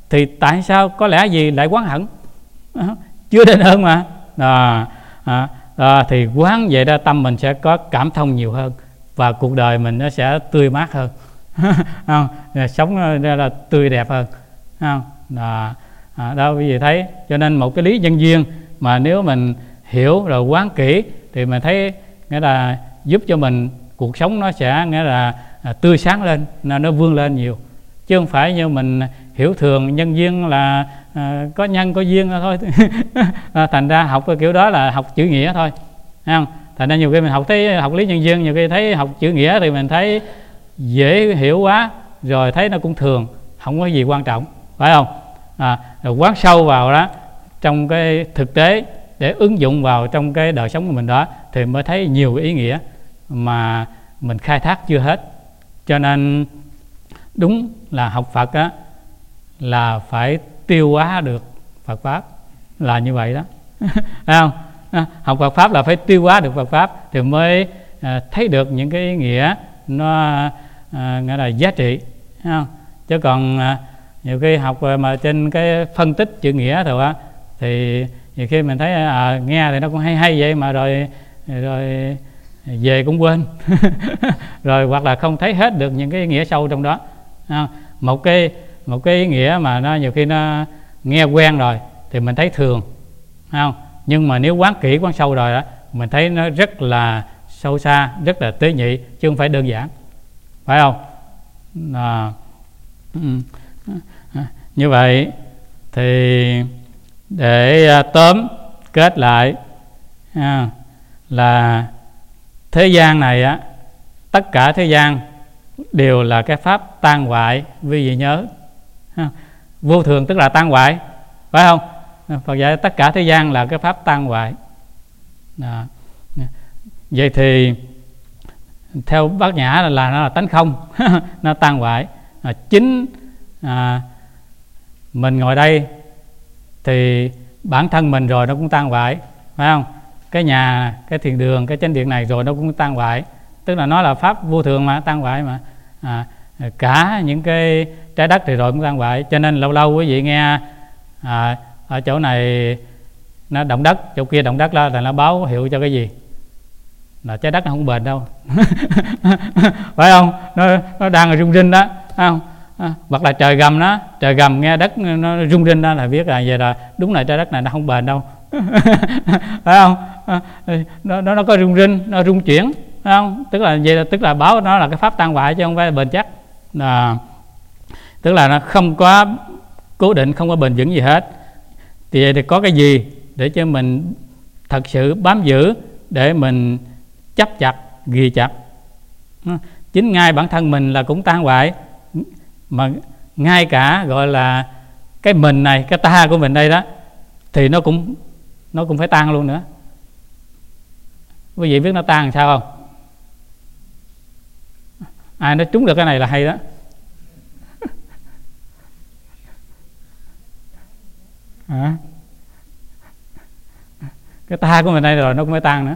thì tại sao có lẽ gì lại oán hận? Chưa đền ơn mà. Thì quán vậy đó, tâm mình sẽ có cảm thông nhiều hơn và cuộc đời mình nó sẽ tươi mát hơn. Sống ra là tươi đẹp hơn. Đó, quý vị thấy. Cho nên một cái lý nhân duyên mà nếu mình hiểu rồi quán kỹ thì mình thấy nghĩa là giúp cho mình cuộc sống nó sẽ nghĩa là tươi sáng lên, nó vươn lên nhiều. Chứ không phải như mình hiểu thường nhân duyên là có nhân có duyên thôi. Thành ra học cái kiểu đó là học chữ nghĩa thôi. Thấy không? Thành ra nhiều khi mình học lý nhân duyên, nhiều khi thấy học chữ nghĩa thì mình thấy dễ hiểu quá, rồi thấy nó cũng thường, không có gì quan trọng, phải không? Rồi quán sâu vào đó trong cái thực tế để ứng dụng vào trong cái đời sống của mình đó thì mới thấy nhiều ý nghĩa mà mình khai thác chưa hết. Cho nên đúng là học Phật á là phải tiêu hóa được Phật Pháp, là như vậy đó. Thấy không? Học Phật Pháp là phải tiêu hóa được Phật Pháp thì mới thấy được những cái ý nghĩa nó nghĩa là giá trị. Thấy không? Chứ còn nhiều khi học mà trên cái phân tích chữ nghĩa thôi á thì nhiều khi mình thấy nghe thì nó cũng hay vậy mà rồi về cũng quên. Rồi hoặc là không thấy hết được những cái ý nghĩa sâu trong đó. Một cái ý nghĩa mà nó nhiều khi nó nghe quen rồi thì mình thấy thường, không? Nhưng mà nếu quán kỹ quán sâu rồi đó mình thấy nó rất là sâu xa, rất là tế nhị, chứ không phải đơn giản, phải không? Như vậy thì để tóm kết lại là thế gian này á, tất cả thế gian đều là cái pháp tan hoại, quý vị nhớ. Vô thường tức là tan hoại, phải không? Phật dạy tất cả thế gian là cái pháp tan hoại. Vậy thì theo Bát Nhã là nó là tánh không. Nó tan hoại. Chính mình ngồi đây thì bản thân mình rồi nó cũng tan hoại, phải không? Cái nhà, cái thiền đường, cái chánh điện này rồi nó cũng tan hoại. Tức là nó là pháp vô thường mà, tan hoại mà. Cả những cái trái đất thì rồi cũng tan hoại. Cho nên lâu lâu quý vị nghe ở chỗ này nó động đất, chỗ kia động đất là nó báo hiệu cho cái gì? Là trái đất nó không bền đâu. Phải không? Nó đang rung rinh đó, phải không? Hoặc là trời gầm đó, trời gầm nghe đất nó rung rinh đó là biết là vậy, là đúng là trái đất này nó không bền đâu. Phải không? Nó có rung rinh, nó rung chuyển, phải không? Tức là báo nó là cái pháp tan hoại chứ không phải là bền chắc. Tức là nó không có cố định, không có bền vững gì hết. Thì vậy thì có cái gì để cho mình thật sự bám giữ, để mình chấp chặt, ghi chặt? Chính ngay bản thân mình là cũng tan hoại, mà ngay cả gọi là cái mình này, cái ta của mình đây đó, thì nó cũng phải tan luôn nữa. Quý vị biết nó tan làm sao không? Ai nói trúng được cái này là hay đó. Cái ta của mình đây rồi nó cũng phải tan nữa.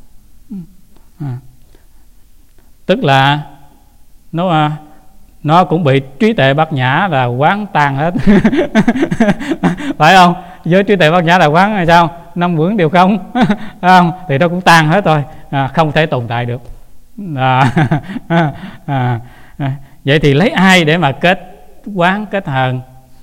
Tức là nó cũng bị trí tuệ Bát Nhã là quán tan hết. Phải không? Với trí tuệ Bát Nhã là quán là sao? Năm vững đều không. Phải không? Thì nó cũng tan hết rồi, không thể tồn tại được. Vậy thì lấy ai để mà kết quán, kết hờn?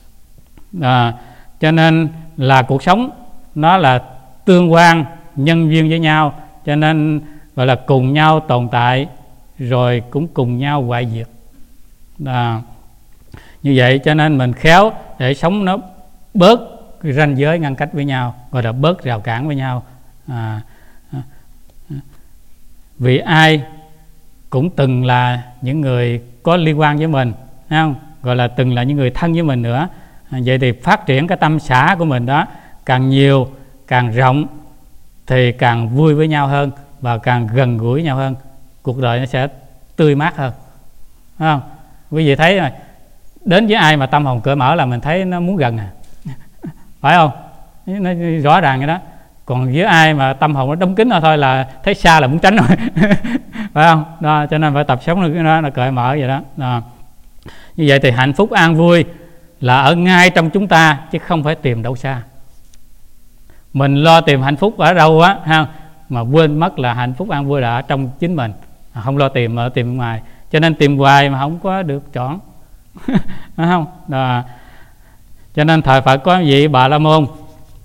Cho nên là cuộc sống nó là tương quan, nhân duyên với nhau, cho nên gọi là cùng nhau tồn tại, rồi cũng cùng nhau hoại diệt. Như vậy cho nên mình khéo để sống nó bớt ranh giới ngăn cách với nhau, gọi là bớt rào cản với nhau. Vì ai cũng từng là những người có liên quan với mình, thấy không? Gọi là từng là những người thân với mình nữa. Vậy thì phát triển cái tâm xã của mình đó càng nhiều, càng rộng thì càng vui với nhau hơn và càng gần gũi nhau hơn. Cuộc đời nó sẽ tươi mát hơn, thấy không? Quý vị thấy rồi, đến với ai mà tâm hồn cởi mở là mình thấy nó muốn gần phải không? Nó rõ ràng vậy đó. Còn với ai mà tâm hồn nó đóng kín thôi là thấy xa là muốn tránh rồi. Phải không? Cho nên phải tập sống nó cởi mở vậy đó. Như vậy thì hạnh phúc an vui là ở ngay trong chúng ta, chứ không phải tìm đâu xa. Mình lo tìm hạnh phúc ở đâu á ha, mà quên mất là hạnh phúc an vui là ở trong chính mình, không lo tìm ở tìm ngoài. Cho nên tìm hoài mà không có được chọn. Đúng không? Đó. Cho nên thời Phật có vị Bà La Môn